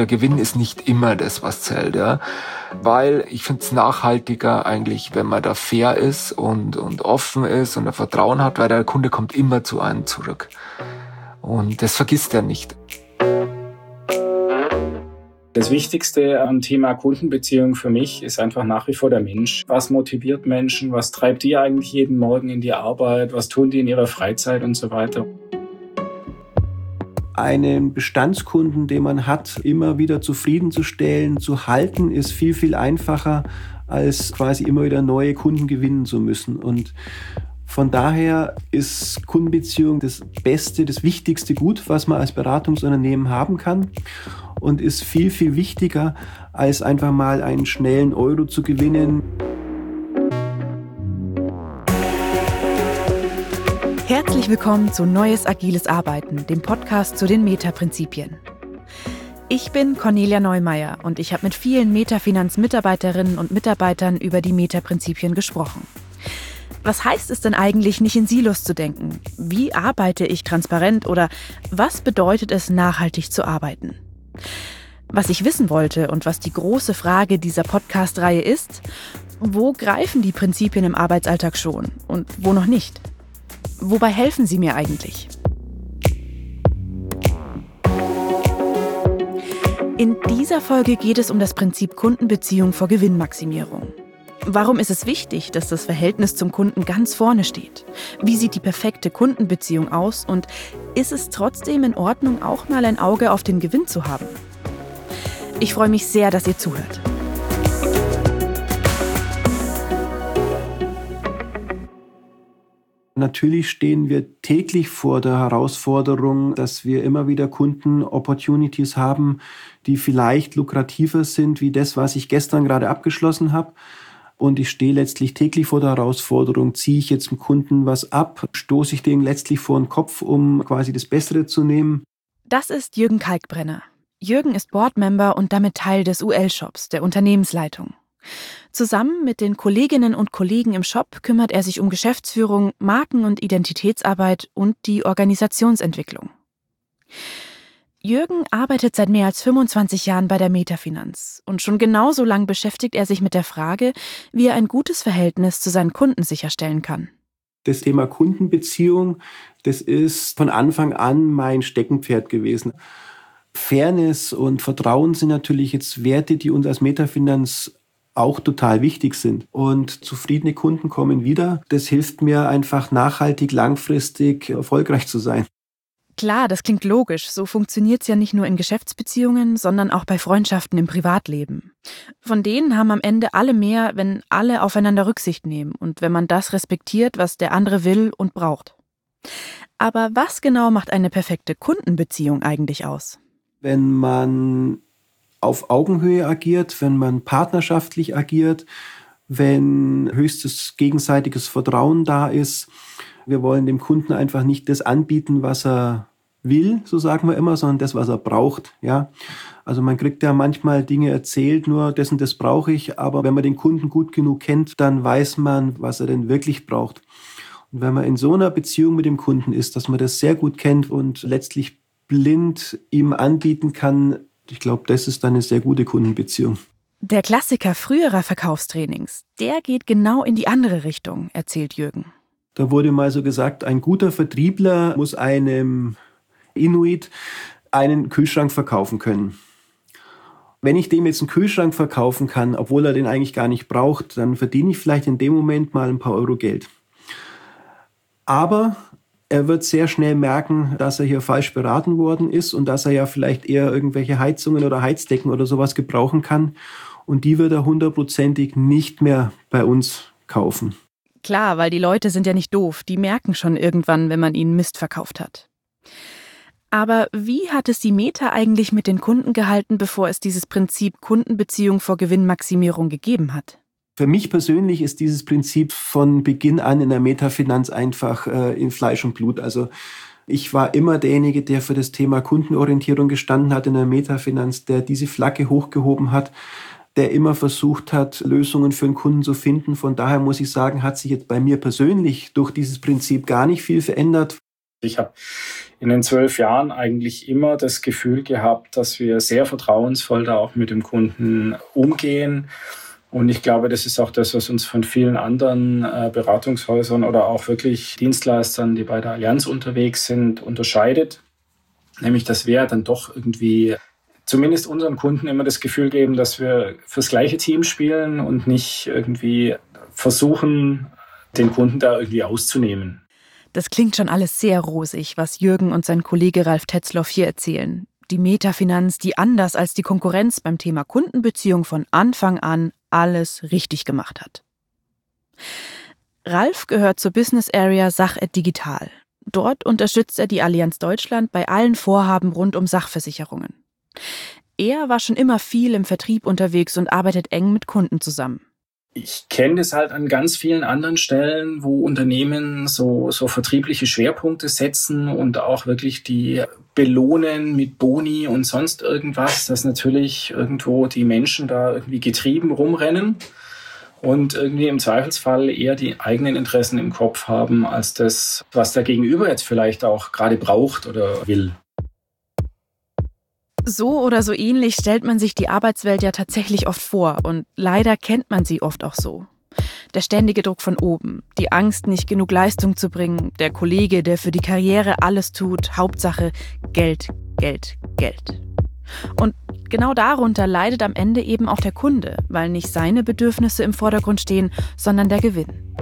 der Gewinn ist nicht immer das, was zählt, ja. Weil ich finde es nachhaltiger eigentlich, wenn man da fair ist und offen ist und ein Vertrauen hat, weil der Kunde kommt immer zu einem zurück. Und das vergisst er nicht. Das Wichtigste am Thema Kundenbeziehung für mich ist einfach nach wie vor der Mensch. Was motiviert Menschen? Was treibt die eigentlich jeden Morgen in die Arbeit? Was tun die in ihrer Freizeit und so weiter? Einen Bestandskunden, den man hat, immer wieder zufriedenzustellen, zu halten, ist viel, viel einfacher, als quasi immer wieder neue Kunden gewinnen zu müssen. Und von daher ist Kundenbeziehung das beste, das wichtigste Gut, was man als Beratungsunternehmen haben kann und ist viel, viel wichtiger, als einfach mal einen schnellen Euro zu gewinnen. Herzlich willkommen zu Neues Agiles Arbeiten, dem Podcast zu den Meta-Prinzipien. Ich bin Cornelia Neumeier und ich habe mit vielen Meta-Finanz-Mitarbeiterinnen und Mitarbeitern über die Meta-Prinzipien gesprochen. Was heißt es denn eigentlich, nicht in Silos zu denken? Wie arbeite ich transparent oder was bedeutet es, nachhaltig zu arbeiten? Was ich wissen wollte und was die große Frage dieser Podcast-Reihe ist, wo greifen die Prinzipien im Arbeitsalltag schon und wo noch nicht? Wobei helfen sie mir eigentlich? In dieser Folge geht es um das Prinzip Kundenbeziehung vor Gewinnmaximierung. Warum ist es wichtig, dass das Verhältnis zum Kunden ganz vorne steht? Wie sieht die perfekte Kundenbeziehung aus? Und ist es trotzdem in Ordnung, auch mal ein Auge auf den Gewinn zu haben? Ich freue mich sehr, dass ihr zuhört. Natürlich stehen wir täglich vor der Herausforderung, dass wir immer wieder Kunden-Opportunities haben, die vielleicht lukrativer sind wie das, was ich gestern gerade abgeschlossen habe. Und ich stehe letztlich täglich vor der Herausforderung, ziehe ich jetzt dem Kunden was ab, stoße ich den letztlich vor den Kopf, um quasi das Bessere zu nehmen. Das ist Jürgen Kalkbrenner. Jürgen ist Boardmember und damit Teil des UL-Shops, der Unternehmensleitung. Zusammen mit den Kolleginnen und Kollegen im Shop kümmert er sich um Geschäftsführung, Marken- und Identitätsarbeit und die Organisationsentwicklung. Jürgen arbeitet seit mehr als 25 Jahren bei der Meta-Finanz und schon genauso lang beschäftigt er sich mit der Frage, wie er ein gutes Verhältnis zu seinen Kunden sicherstellen kann. Das Thema Kundenbeziehung, das ist von Anfang an mein Steckenpferd gewesen. Fairness und Vertrauen sind natürlich jetzt Werte, die uns als Meta-Finanz auch total wichtig sind. Und zufriedene Kunden kommen wieder. Das hilft mir einfach nachhaltig, langfristig erfolgreich zu sein. Klar, das klingt logisch. So funktioniert es ja nicht nur in Geschäftsbeziehungen, sondern auch bei Freundschaften im Privatleben. Von denen haben am Ende alle mehr, wenn alle aufeinander Rücksicht nehmen und wenn man das respektiert, was der andere will und braucht. Aber was genau macht eine perfekte Kundenbeziehung eigentlich aus? Wenn man auf Augenhöhe agiert, wenn man partnerschaftlich agiert, wenn höchstes gegenseitiges Vertrauen da ist. Wir wollen dem Kunden einfach nicht das anbieten, was er will, so sagen wir immer, sondern das, was er braucht. Ja? Also man kriegt ja manchmal Dinge erzählt, nur das und das brauche ich, aber wenn man den Kunden gut genug kennt, dann weiß man, was er denn wirklich braucht. Und wenn man in so einer Beziehung mit dem Kunden ist, dass man das sehr gut kennt und letztlich blind ihm anbieten kann, ich glaube, das ist dann eine sehr gute Kundenbeziehung. Der Klassiker früherer Verkaufstrainings, der geht genau in die andere Richtung, erzählt Jürgen. Da wurde mal so gesagt, ein guter Vertriebler muss einem Inuit einen Kühlschrank verkaufen können. Wenn ich dem jetzt einen Kühlschrank verkaufen kann, obwohl er den eigentlich gar nicht braucht, dann verdiene ich vielleicht in dem Moment mal ein paar Euro Geld. Aber er wird sehr schnell merken, dass er hier falsch beraten worden ist und dass er ja vielleicht eher irgendwelche Heizungen oder Heizdecken oder sowas gebrauchen kann. Und die wird er 100%ig nicht mehr bei uns kaufen. Klar, weil die Leute sind ja nicht doof. Die merken schon irgendwann, wenn man ihnen Mist verkauft hat. Aber wie hat es die Meta eigentlich mit den Kunden gehalten, bevor es dieses Prinzip Kundenbeziehung vor Gewinnmaximierung gegeben hat? Für mich persönlich ist dieses Prinzip von Beginn an in der Meta-Finanz einfach in Fleisch und Blut. Also ich war immer derjenige, der für das Thema Kundenorientierung gestanden hat in der Meta-Finanz, der diese Flagge hochgehoben hat, der immer versucht hat, Lösungen für den Kunden zu finden. Von daher muss ich sagen, hat sich jetzt bei mir persönlich durch dieses Prinzip gar nicht viel verändert. Ich habe in den 12 Jahren eigentlich immer das Gefühl gehabt, dass wir sehr vertrauensvoll da auch mit dem Kunden umgehen. Und ich glaube, das ist auch das, was uns von vielen anderen Beratungshäusern oder auch wirklich Dienstleistern, die bei der Allianz unterwegs sind, unterscheidet. Nämlich, dass wir dann doch irgendwie zumindest unseren Kunden immer das Gefühl geben, dass wir fürs gleiche Team spielen und nicht irgendwie versuchen, den Kunden da irgendwie auszunehmen. Das klingt schon alles sehr rosig, was Jürgen und sein Kollege Ralf Tetzloff hier erzählen. Die Metafinanz, die anders als die Konkurrenz beim Thema Kundenbeziehung von Anfang an alles richtig gemacht hat. Ralf gehört zur Business Area Sach-Ed Digital. Dort unterstützt er die Allianz Deutschland bei allen Vorhaben rund um Sachversicherungen. Er war schon immer viel im Vertrieb unterwegs und arbeitet eng mit Kunden zusammen. Ich kenne das halt an ganz vielen anderen Stellen, wo Unternehmen so vertriebliche Schwerpunkte setzen und auch wirklich die belohnen mit Boni und sonst irgendwas, dass natürlich irgendwo die Menschen da irgendwie getrieben rumrennen und irgendwie im Zweifelsfall eher die eigenen Interessen im Kopf haben, als das, was der Gegenüber jetzt vielleicht auch gerade braucht oder will. So oder so ähnlich stellt man sich die Arbeitswelt ja tatsächlich oft vor und leider kennt man sie oft auch so. Der ständige Druck von oben, die Angst, nicht genug Leistung zu bringen, der Kollege, der für die Karriere alles tut, Hauptsache Geld, Geld, Geld. Und genau darunter leidet am Ende eben auch der Kunde, weil nicht seine Bedürfnisse im Vordergrund stehen, sondern der Gewinn.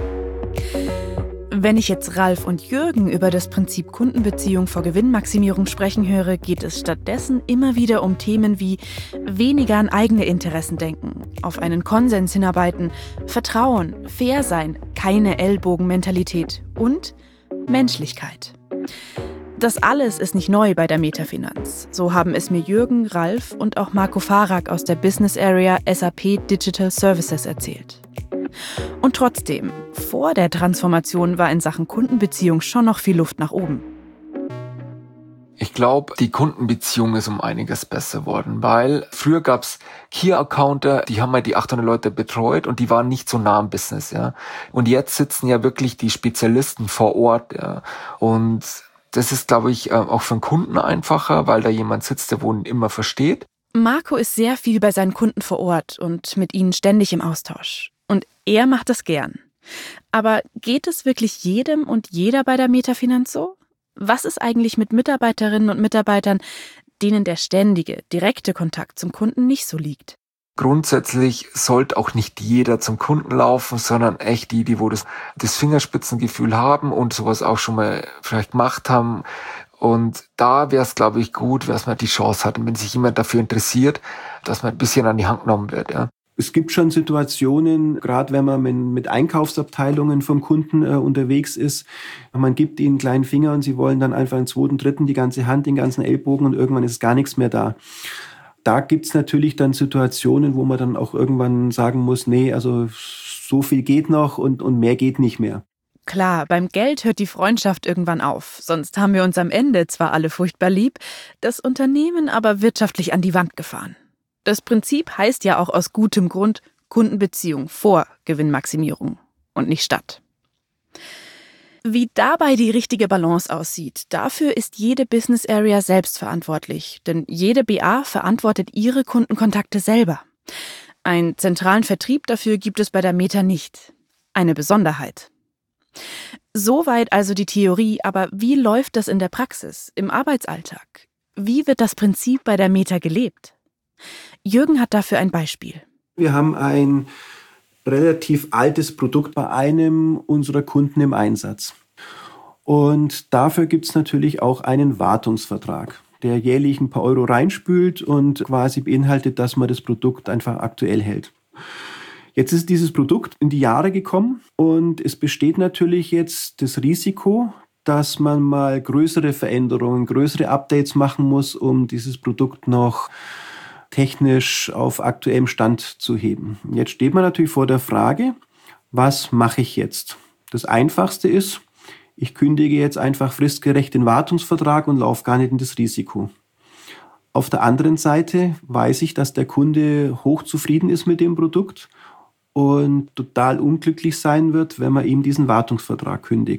Wenn ich jetzt Ralf und Jürgen über das Prinzip Kundenbeziehung vor Gewinnmaximierung sprechen höre, geht es stattdessen immer wieder um Themen wie weniger an eigene Interessen denken, auf einen Konsens hinarbeiten, Vertrauen, fair sein, keine Ellbogenmentalität und Menschlichkeit. Das alles ist nicht neu bei der Metafinanz. So haben es mir Jürgen, Ralf und auch Marco Farag aus der Business Area SAP Digital Services erzählt. Und trotzdem, vor der Transformation war in Sachen Kundenbeziehung schon noch viel Luft nach oben. Ich glaube, die Kundenbeziehung ist um einiges besser worden, weil früher gab's Key-Accounter, die haben halt die 800 Leute betreut und die waren nicht so nah am Business, ja. Und jetzt sitzen ja wirklich die Spezialisten vor Ort, ja. Und das ist, glaube ich, auch für einen Kunden einfacher, weil da jemand sitzt, der wohl immer versteht. Marco ist sehr viel bei seinen Kunden vor Ort und mit ihnen ständig im Austausch. Und er macht das gern. Aber geht es wirklich jedem und jeder bei der Metafinanz so? Was ist eigentlich mit Mitarbeiterinnen und Mitarbeitern, denen der ständige, direkte Kontakt zum Kunden nicht so liegt? Grundsätzlich sollte auch nicht jeder zum Kunden laufen, sondern echt die wo das Fingerspitzengefühl haben und sowas auch schon mal vielleicht gemacht haben. Und da wäre es, glaube ich, gut, dass man die Chance hat, und wenn sich jemand dafür interessiert, dass man ein bisschen an die Hand genommen wird, ja. Es gibt schon Situationen, gerade wenn man mit Einkaufsabteilungen vom Kunden unterwegs ist, man gibt ihnen einen kleinen Finger und sie wollen dann einfach einen zweiten, dritten, die ganze Hand, den ganzen Ellbogen und irgendwann ist gar nichts mehr da. Da gibt's natürlich dann Situationen, wo man dann auch irgendwann sagen muss, nee, also so viel geht noch und mehr geht nicht mehr. Klar, beim Geld hört die Freundschaft irgendwann auf. Sonst haben wir uns am Ende zwar alle furchtbar lieb, das Unternehmen aber wirtschaftlich an die Wand gefahren. Das Prinzip heißt ja auch aus gutem Grund Kundenbeziehung vor Gewinnmaximierung und nicht statt. Wie dabei die richtige Balance aussieht, dafür ist jede Business Area selbst verantwortlich, denn jede BA verantwortet ihre Kundenkontakte selber. Einen zentralen Vertrieb dafür gibt es bei der Meta nicht. Eine Besonderheit. Soweit also die Theorie, aber wie läuft das in der Praxis, im Arbeitsalltag? Wie wird das Prinzip bei der Meta gelebt? Jürgen hat dafür ein Beispiel. Wir haben ein relativ altes Produkt bei einem unserer Kunden im Einsatz. Und dafür gibt es natürlich auch einen Wartungsvertrag, der jährlich ein paar Euro reinspült und quasi beinhaltet, dass man das Produkt einfach aktuell hält. Jetzt ist dieses Produkt in die Jahre gekommen und es besteht natürlich jetzt das Risiko, dass man mal größere Veränderungen, größere Updates machen muss, um dieses Produkt noch technisch auf aktuellem Stand zu heben. Jetzt steht man natürlich vor der Frage, was mache ich jetzt? Das Einfachste ist, ich kündige jetzt einfach fristgerecht den Wartungsvertrag und laufe gar nicht in das Risiko. Auf der anderen Seite weiß ich, dass der Kunde hochzufrieden ist mit dem Produkt und total unglücklich sein wird, wenn man ihm diesen Wartungsvertrag kündigt.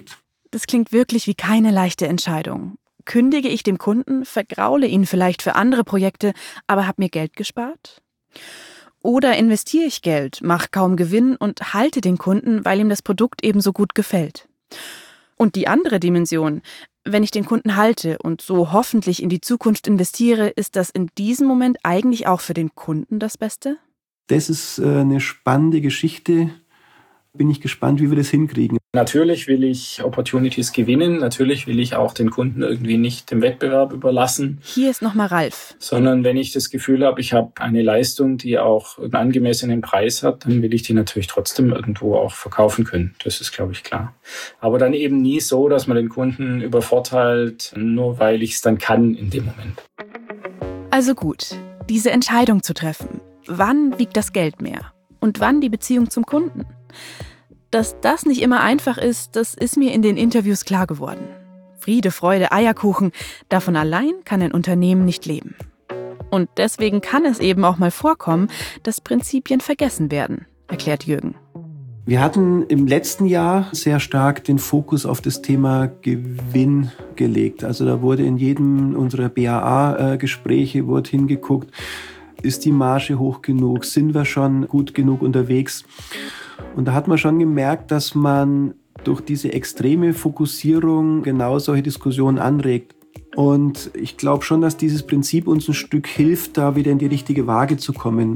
Das klingt wirklich wie keine leichte Entscheidung. Kündige ich dem Kunden, vergraule ihn vielleicht für andere Projekte, aber habe mir Geld gespart? Oder investiere ich Geld, mache kaum Gewinn und halte den Kunden, weil ihm das Produkt eben so gut gefällt? Und die andere Dimension, wenn ich den Kunden halte und so hoffentlich in die Zukunft investiere, ist das in diesem Moment eigentlich auch für den Kunden das Beste? Das ist eine spannende Geschichte. Bin ich gespannt, wie wir das hinkriegen. Natürlich will ich Opportunities gewinnen. Natürlich will ich auch den Kunden irgendwie nicht dem Wettbewerb überlassen. Hier ist nochmal Ralf. Sondern wenn ich das Gefühl habe, ich habe eine Leistung, die auch einen angemessenen Preis hat, dann will ich die natürlich trotzdem irgendwo auch verkaufen können. Das ist, glaube ich, klar. Aber dann eben nie so, dass man den Kunden übervorteilt, nur weil ich es dann kann in dem Moment. Also gut, diese Entscheidung zu treffen. Wann wiegt das Geld mehr? Und wann die Beziehung zum Kunden? Dass das nicht immer einfach ist, das ist mir in den Interviews klar geworden. Friede, Freude, Eierkuchen, davon allein kann ein Unternehmen nicht leben. Und deswegen kann es eben auch mal vorkommen, dass Prinzipien vergessen werden, erklärt Jürgen. Wir hatten im letzten Jahr sehr stark den Fokus auf das Thema Gewinn gelegt. Also da wurde in jedem unserer BAA-Gespräche hingeguckt, ist die Marge hoch genug, sind wir schon gut genug unterwegs? Und da hat man schon gemerkt, dass man durch diese extreme Fokussierung genau solche Diskussionen anregt. Und ich glaube schon, dass dieses Prinzip uns ein Stück hilft, da wieder in die richtige Waage zu kommen.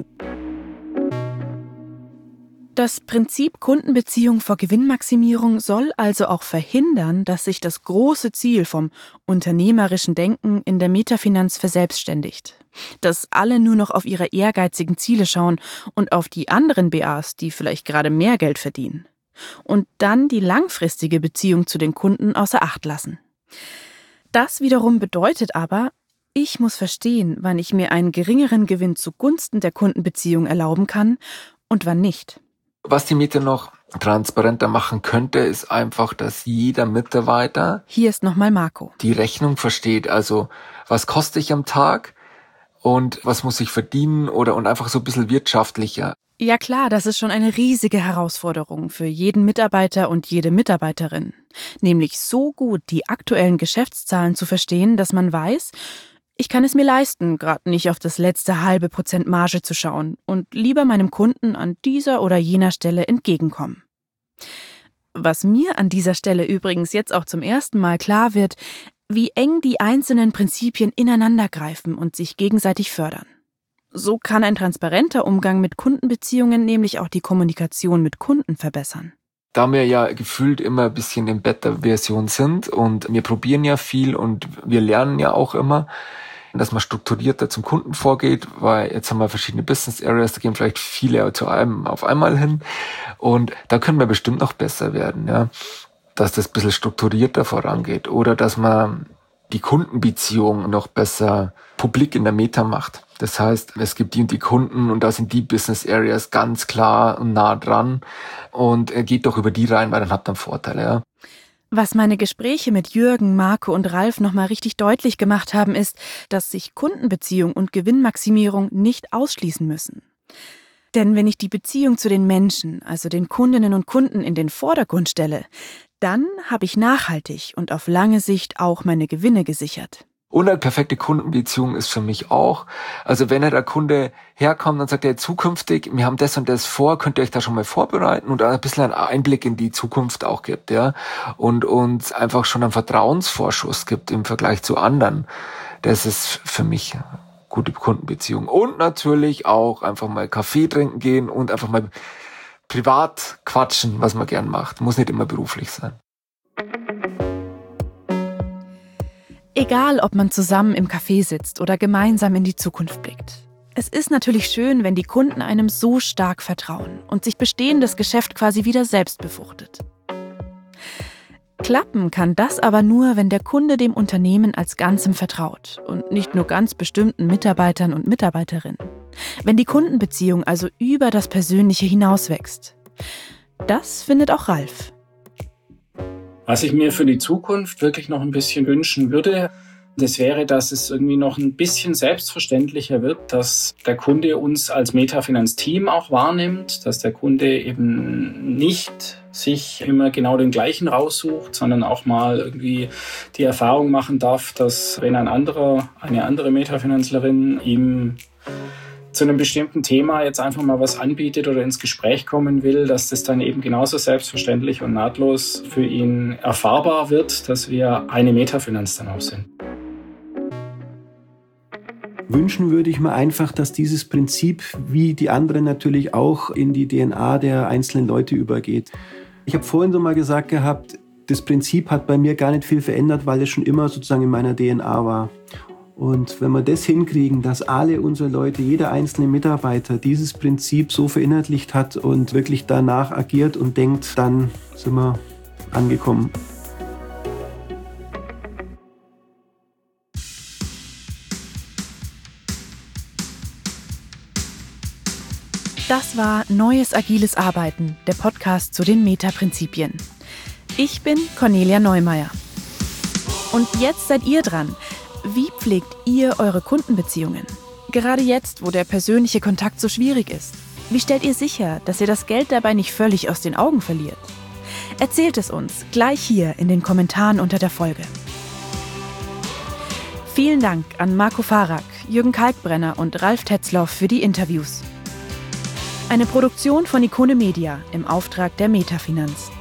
Das Prinzip Kundenbeziehung vor Gewinnmaximierung soll also auch verhindern, dass sich das große Ziel vom unternehmerischen Denken in der Metafinanz verselbstständigt. Dass alle nur noch auf ihre ehrgeizigen Ziele schauen und auf die anderen BAs, die vielleicht gerade mehr Geld verdienen. Und dann die langfristige Beziehung zu den Kunden außer Acht lassen. Das wiederum bedeutet aber, ich muss verstehen, wann ich mir einen geringeren Gewinn zugunsten der Kundenbeziehung erlauben kann und wann nicht. Was die Meta noch transparenter machen könnte, ist einfach, dass jeder Mitarbeiter hier ist nochmal Marco, die Rechnung versteht. Also, was koste ich am Tag und was muss ich verdienen und einfach so ein bisschen wirtschaftlicher. Ja klar, das ist schon eine riesige Herausforderung für jeden Mitarbeiter und jede Mitarbeiterin. Nämlich so gut die aktuellen Geschäftszahlen zu verstehen, dass man weiß, ich kann es mir leisten, gerade nicht auf das letzte halbe Prozent Marge zu schauen und lieber meinem Kunden an dieser oder jener Stelle entgegenkommen. Was mir an dieser Stelle übrigens jetzt auch zum ersten Mal klar wird, wie eng die einzelnen Prinzipien ineinandergreifen und sich gegenseitig fördern. So kann ein transparenter Umgang mit Kundenbeziehungen nämlich auch die Kommunikation mit Kunden verbessern. Da wir ja gefühlt immer ein bisschen in Beta-Version sind und wir probieren ja viel und wir lernen ja auch immer, dass man strukturierter zum Kunden vorgeht, weil jetzt haben wir verschiedene Business Areas, da gehen vielleicht viele zu einem auf einmal hin und da können wir bestimmt noch besser werden, ja, dass das ein bisschen strukturierter vorangeht oder dass man die Kundenbeziehung noch besser publik in der Meta macht. Das heißt, es gibt die und die Kunden und da sind die Business Areas ganz klar und nah dran und geht doch über die rein, weil dann habt ihr einen Vorteil, ja. Was meine Gespräche mit Jürgen, Marco und Ralf nochmal richtig deutlich gemacht haben, ist, dass sich Kundenbeziehung und Gewinnmaximierung nicht ausschließen müssen. Denn wenn ich die Beziehung zu den Menschen, also den Kundinnen und Kunden, in den Vordergrund stelle, dann habe ich nachhaltig und auf lange Sicht auch meine Gewinne gesichert. Und eine perfekte Kundenbeziehung ist für mich auch, also wenn der Kunde herkommt und sagt, ja, zukünftig, wir haben das und das vor, könnt ihr euch da schon mal vorbereiten und ein bisschen einen Einblick in die Zukunft auch gibt, ja, und uns einfach schon einen Vertrauensvorschuss gibt im Vergleich zu anderen. Das ist für mich eine gute Kundenbeziehung. Und natürlich auch einfach mal Kaffee trinken gehen und einfach mal privat quatschen, was man gern macht. Muss nicht immer beruflich sein. Egal, ob man zusammen im Café sitzt oder gemeinsam in die Zukunft blickt. Es ist natürlich schön, wenn die Kunden einem so stark vertrauen und sich bestehendes Geschäft quasi wieder selbst befruchtet. Klappen kann das aber nur, wenn der Kunde dem Unternehmen als Ganzem vertraut und nicht nur ganz bestimmten Mitarbeitern und Mitarbeiterinnen. Wenn die Kundenbeziehung also über das Persönliche hinauswächst. Das findet auch Ralf. Was ich mir für die Zukunft wirklich noch ein bisschen wünschen würde, Das wäre, dass es irgendwie noch ein bisschen selbstverständlicher wird, dass der Kunde uns als Metafinanz-Team auch wahrnimmt, dass der Kunde eben nicht sich immer genau den gleichen raussucht, sondern auch mal irgendwie die Erfahrung machen darf, dass wenn eine andere Metafinanzlerin ihm zu einem bestimmten Thema jetzt einfach mal was anbietet oder ins Gespräch kommen will, dass das dann eben genauso selbstverständlich und nahtlos für ihn erfahrbar wird, dass wir eine Metafinanz dann auch sind. Wünschen würde ich mir einfach, dass dieses Prinzip, wie die anderen natürlich auch, in die DNA der einzelnen Leute übergeht. Ich habe vorhin so mal gesagt gehabt, das Prinzip hat bei mir gar nicht viel verändert, weil es schon immer sozusagen in meiner DNA war. Und wenn wir das hinkriegen, dass alle unsere Leute, jeder einzelne Mitarbeiter dieses Prinzip so verinnerlicht hat und wirklich danach agiert und denkt, dann sind wir angekommen. Das war Neues Agiles Arbeiten, der Podcast zu den Meta-Prinzipien. Ich bin Cornelia Neumeier. Und jetzt seid ihr dran. Wie pflegt ihr eure Kundenbeziehungen? Gerade jetzt, wo der persönliche Kontakt so schwierig ist. Wie stellt ihr sicher, dass ihr das Geld dabei nicht völlig aus den Augen verliert? Erzählt es uns gleich hier in den Kommentaren unter der Folge. Vielen Dank an Marco Farag, Jürgen Kalkbrenner und Ralf Tetzlaff für die Interviews. Eine Produktion von Ikone Media im Auftrag der Metafinanz.